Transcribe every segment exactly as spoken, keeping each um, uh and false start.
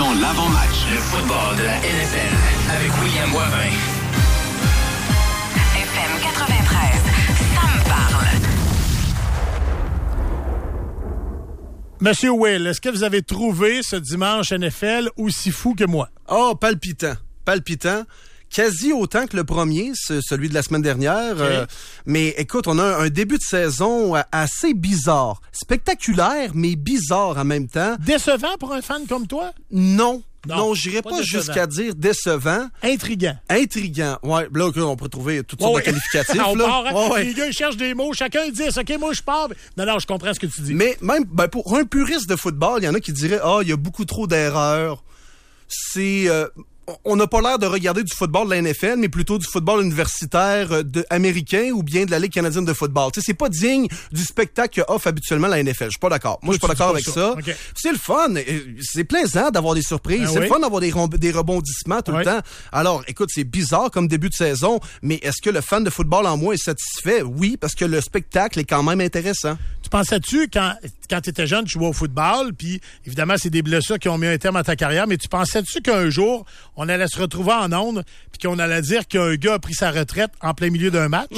dans l'avant-match. Le football de la N F L avec William Boivin. F M quatre-vingt-treize, ça me parle. Monsieur Will, est-ce que vous avez trouvé ce dimanche N F L aussi fou que moi? Oh, palpitant. Palpitant. Quasi autant que le premier, celui de la semaine dernière. Okay. Euh, mais écoute, on a un début de saison assez bizarre. Spectaculaire, mais bizarre en même temps. Décevant pour un fan comme toi? Non. Non, non pas, j'irais pas, pas jusqu'à dire décevant. Intriguant. Intriguant. Ouais, là, on pourrait trouver toutes sortes ouais. de qualificatifs. on là. part, hein? ouais, ouais. Les gars, ils cherchent des mots. Chacun dit, OK, moi, je pars. Non, non, je comprends ce que tu dis. Mais même, ben, pour un puriste de football, il y en a qui diraient, ah, oh, il y a beaucoup trop d'erreurs. C'est... Euh, on n'a pas l'air de regarder du football de la N F L, mais plutôt du football universitaire de, américain ou bien de la Ligue canadienne de football. Tu sais, c'est pas digne du spectacle qu'offre habituellement la N F L. Je suis pas d'accord. Moi, je suis pas d'accord avec ça. ça. Okay. C'est le fun. C'est plaisant d'avoir des surprises. Ben c'est oui. le fun d'avoir des, des rebondissements tout oui. le temps. Alors, écoute, c'est bizarre comme début de saison, mais est-ce que le fan de football en moi est satisfait? Oui, parce que le spectacle est quand même intéressant. Tu pensais-tu, quand, quand tu étais jeune, tu jouais au football, puis évidemment, c'est des blessures qui ont mis un terme à ta carrière, mais tu pensais-tu qu'un jour, on allait se retrouver en ondes puis qu'on allait dire qu'un gars a pris sa retraite en plein milieu d'un match?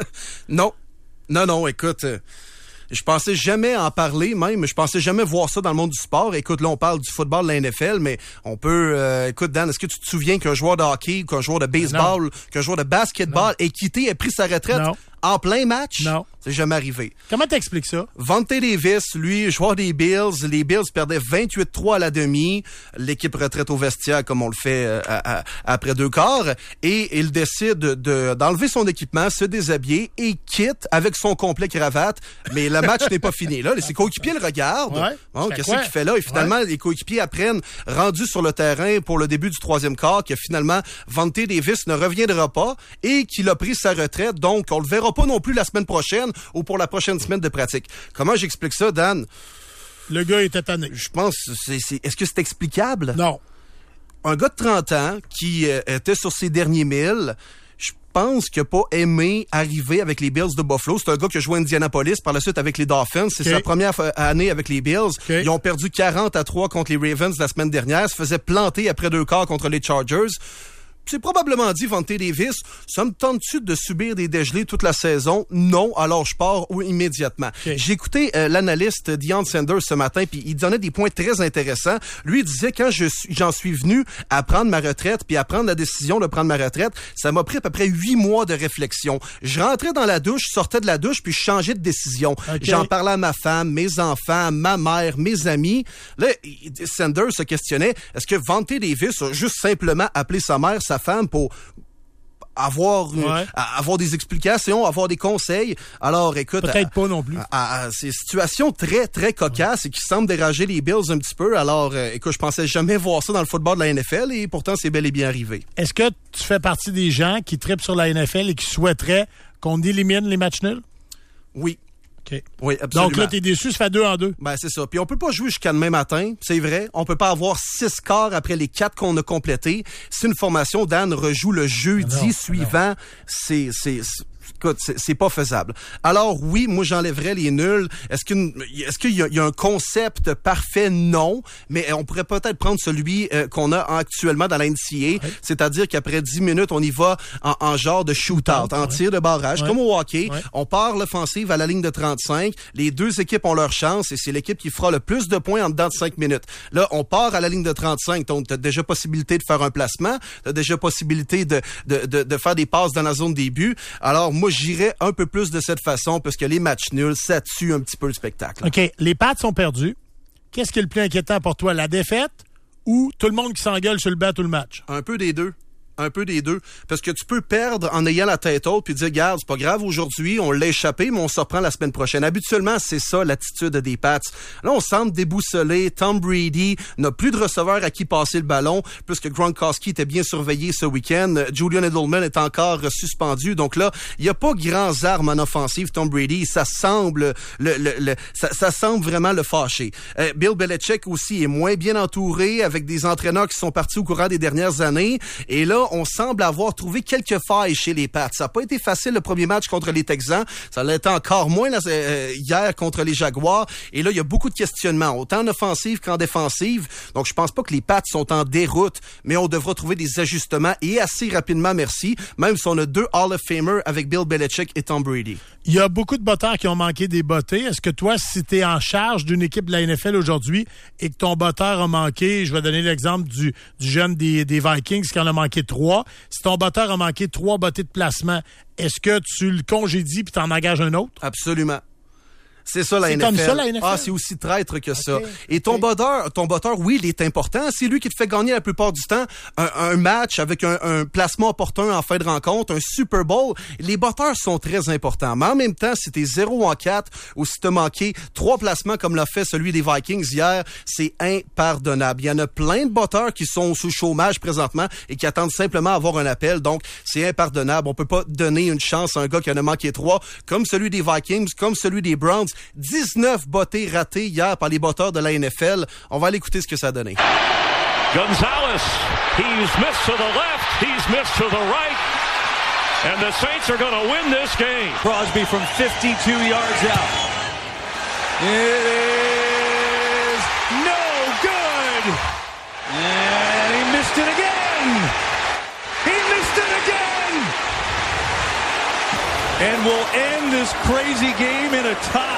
Non. Non, non, écoute, euh, je pensais jamais en parler même. Je pensais jamais voir ça dans le monde du sport. Écoute, là, on parle du football de la N F L, mais on peut... Euh, écoute, Dan, est-ce que tu te souviens qu'un joueur de hockey, qu'un joueur de baseball, non. qu'un joueur de basketball ait quitté, ait pris sa retraite non. en plein match? Non. C'est jamais arrivé. Comment t'expliques ça? Vontae Davis, lui, joueur des Bills. Les Bills perdaient vingt-huit trois à la demi. L'équipe retraite au vestiaire comme on le fait euh, à, à, après deux quarts. Et il décide de, d'enlever son équipement, se déshabiller et quitte avec son complet cravate. Mais le match n'est pas fini. Là, ses coéquipiers le regardent. Ouais. Bon, qu'est-ce qu'il fait là? Et finalement, ouais. les coéquipiers apprennent, rendus sur le terrain pour le début du troisième quart, que finalement, Vontae Davis ne reviendra pas et qu'il a pris sa retraite. Donc, on le verra pas non plus la semaine prochaine ou pour la prochaine semaine de pratique. Comment j'explique ça, Dan? Le gars était tanné. Je pense, c'est, c'est, est-ce que c'est explicable? Non. Un gars de trente ans qui euh, était sur ses derniers milles, je pense qu'il n'a pas aimé arriver avec les Bills de Buffalo. C'est un gars qui a joué à Indianapolis, par la suite avec les Dolphins. C'est okay. sa première année avec les Bills. Okay. Ils ont perdu quarante à trois contre les Ravens la semaine dernière. Se faisaient planter après deux quarts contre les Chargers. C'est probablement dit, Vontae Davis, ça me tente-tu de subir des dégelés toute la saison? Non, alors je pars immédiatement. Okay. J'ai écouté euh, l'analyste Deion Sanders ce matin, puis il donnait des points très intéressants. Lui, il disait, quand je suis, j'en suis venu à prendre ma retraite, puis à prendre la décision de prendre ma retraite, ça m'a pris à peu près huit mois de réflexion. Je rentrais dans la douche, je sortais de la douche, puis je changeais de décision. Okay. J'en parlais à ma femme, mes enfants, ma mère, mes amis. Là, Sanders se questionnait, est-ce que Vontae Davis a juste simplement appelé sa mère, sa femme pour avoir ouais. avoir des explications, avoir des conseils. Alors, écoute... Peut-être à, pas non plus. À, à, c'est une situation très, très cocasse ouais. et qui semble déranger les Bills un petit peu. Alors, euh, écoute, je pensais jamais voir ça dans le football de la N F L et pourtant, c'est bel et bien arrivé. Est-ce que tu fais partie des gens qui trippent sur la N F L et qui souhaiteraient qu'on élimine les matchs nuls? Oui. Okay. Oui, absolument. Donc là, t'es déçu, ça fait deux en deux. Ben, c'est ça. Puis on peut pas jouer jusqu'à demain matin, c'est vrai. On peut pas avoir six quarts après les quatre qu'on a complétés. Si une formation, Dan, rejoue le jeudi non, suivant, non. c'est... c'est, c'est Écoute, c'est, c'est pas faisable. Alors oui, moi j'enlèverais les nuls. Est-ce qu'une, est-ce qu'il y a, il y a un concept parfait? Non, mais on pourrait peut-être prendre celui euh, qu'on a actuellement dans la N C A A, ouais. c'est-à-dire qu'après dix minutes, on y va en, en genre de shootout, en ouais. tir de barrage, ouais. comme au hockey. Ouais. On part l'offensive à la ligne de trente-cinq. Les deux équipes ont leur chance et c'est l'équipe qui fera le plus de points en dedans de cinq minutes. Là, on part à la ligne de trente-cinq, donc t'as déjà possibilité de faire un placement, t'as déjà possibilité de, de, de, de faire des passes dans la zone des buts. Alors moi, j'irais un peu plus de cette façon parce que les matchs nuls, ça tue un petit peu le spectacle. OK. Les Pats sont perdus. Qu'est-ce qui est le plus inquiétant pour toi? La défaite ou tout le monde qui s'engueule sur le banc tout le match? Un peu des deux. Un peu des deux. Parce que tu peux perdre en ayant la tête haute puis dire, regarde, c'est pas grave aujourd'hui, on l'a échappé, mais on se reprend la semaine prochaine. Habituellement, c'est ça l'attitude des Pats. Là, on semble déboussolé. Tom Brady n'a plus de receveur à qui passer le ballon, puisque Gronkowski était bien surveillé ce week-end. Julian Edelman est encore suspendu. Donc là, il n'y a pas grands armes en offensive, Tom Brady. Ça semble le, le, le ça, ça semble vraiment le fâcher. Euh, Bill Belichick aussi est moins bien entouré avec des entraîneurs qui sont partis au courant des dernières années. Et là, là, on semble avoir trouvé quelques failles chez les Pats. Ça n'a pas été facile le premier match contre les Texans. Ça l'a été encore moins là, euh, hier contre les Jaguars. Et là, il y a beaucoup de questionnements, autant en offensive qu'en défensive. Donc, je pense pas que les Pats sont en déroute, mais on devra trouver des ajustements et assez rapidement, merci. Même si on a deux Hall of Famers avec Bill Belichick et Tom Brady. Il y a beaucoup de botteurs qui ont manqué des bottées. Est-ce que toi, si tu es en charge d'une équipe de la N F L aujourd'hui et que ton botteur a manqué, je vais donner l'exemple du, du jeune des, des Vikings qui en a manqué trois. Si ton botteur a manqué trois bottées de placement, est-ce que tu le congédies puis t'en engages un autre? Absolument. C'est ça la c'est N F L. Comme ça, la N F L. Ah, c'est aussi traître que okay. ça. Et ton okay. botteur, ton botteur, oui, il est important. C'est lui qui te fait gagner la plupart du temps un, un match avec un, un placement opportun en fin de rencontre, un Super Bowl. Les botteurs sont très importants. Mais en même temps, si t'es zéro en quatre ou si t'as manqué trois placements comme l'a fait celui des Vikings hier, c'est impardonnable. Il y en a plein de botteurs qui sont sous chômage présentement et qui attendent simplement avoir un appel. Donc, c'est impardonnable. On peut pas donner une chance à un gars qui en a manqué trois, comme celui des Vikings, comme celui des Browns. dix-neuf bottées ratées hier par les botteurs de la N F L. On va aller écouter ce que ça a donné. Gonzalez, he's missed to the left, he's missed to the right, and the Saints are going to win this game. Crosby from fifty-two yards out. It is no good! And he missed it again! He missed it again! And we'll end this crazy game in a tie.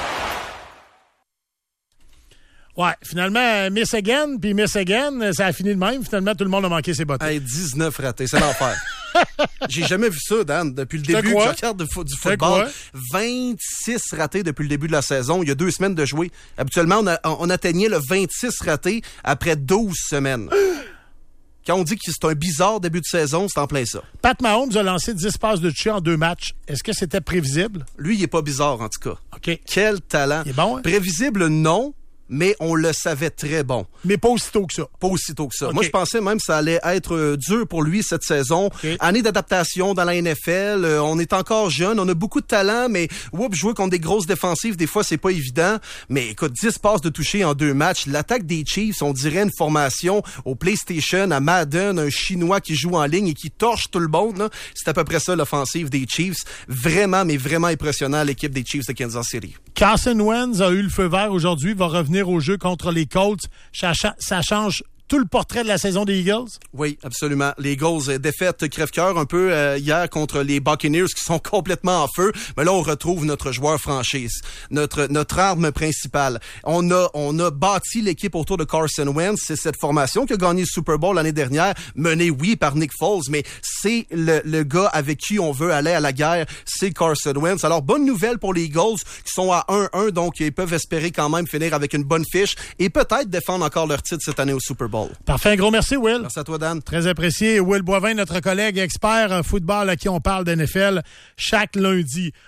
Ouais, finalement, miss again, puis miss again, ça a fini de même. Finalement, tout le monde a manqué ses bottées. Hey, dix-neuf ratés, c'est l'enfer. J'ai jamais vu ça, Dan, depuis le début que je regarde du, du football. vingt-six ratés depuis le début de la saison. Il y a deux semaines de jouer. Habituellement, on, a, on atteignait le vingt-six ratés après douze semaines. Quand on dit que c'est un bizarre début de saison, c'est en plein ça. Pat Mahomes a lancé dix passes de toucher en deux matchs. Est-ce que c'était prévisible? Lui, il est pas bizarre, en tout cas. OK. Quel talent. Il est bon, hein? Prévisible, non. Mais on le savait très bon. Mais pas aussitôt que ça. Pas aussitôt que ça. Okay. Moi, je pensais même que ça allait être euh, dur pour lui cette saison. Okay. Année d'adaptation dans la N F L. Euh, on est encore jeune. On a beaucoup de talent, mais oups, jouer contre des grosses défensives, des fois, c'est pas évident. Mais écoute, dix passes de toucher en deux matchs. L'attaque des Chiefs, on dirait une formation au PlayStation, à Madden, un Chinois qui joue en ligne et qui torche tout le monde. Là. C'est à peu près ça, l'offensive des Chiefs. Vraiment, mais vraiment impressionnant, l'équipe des Chiefs de Kansas City. Carson Wentz a eu le feu vert aujourd'hui, va revenir au jeu contre les Colts. Ça, ça change tout le portrait de la saison des Eagles? Oui, absolument. Les Eagles, euh, défaite crève-cœur un peu euh, hier contre les Buccaneers qui sont complètement en feu. Mais là, on retrouve notre joueur franchise, notre notre arme principale. On a on a bâti l'équipe autour de Carson Wentz. C'est cette formation qui a gagné le Super Bowl l'année dernière, menée, oui, par Nick Foles, mais c'est le, le gars avec qui on veut aller à la guerre, c'est Carson Wentz. Alors, bonne nouvelle pour les Eagles qui sont à un un, donc ils peuvent espérer quand même finir avec une bonne fiche et peut-être défendre encore leur titre cette année au Super Bowl. Parfait, un gros merci, Will. Merci à toi, Dan. Très apprécié. Will Boivin, notre collègue expert football à qui on parle d'N F L chaque lundi.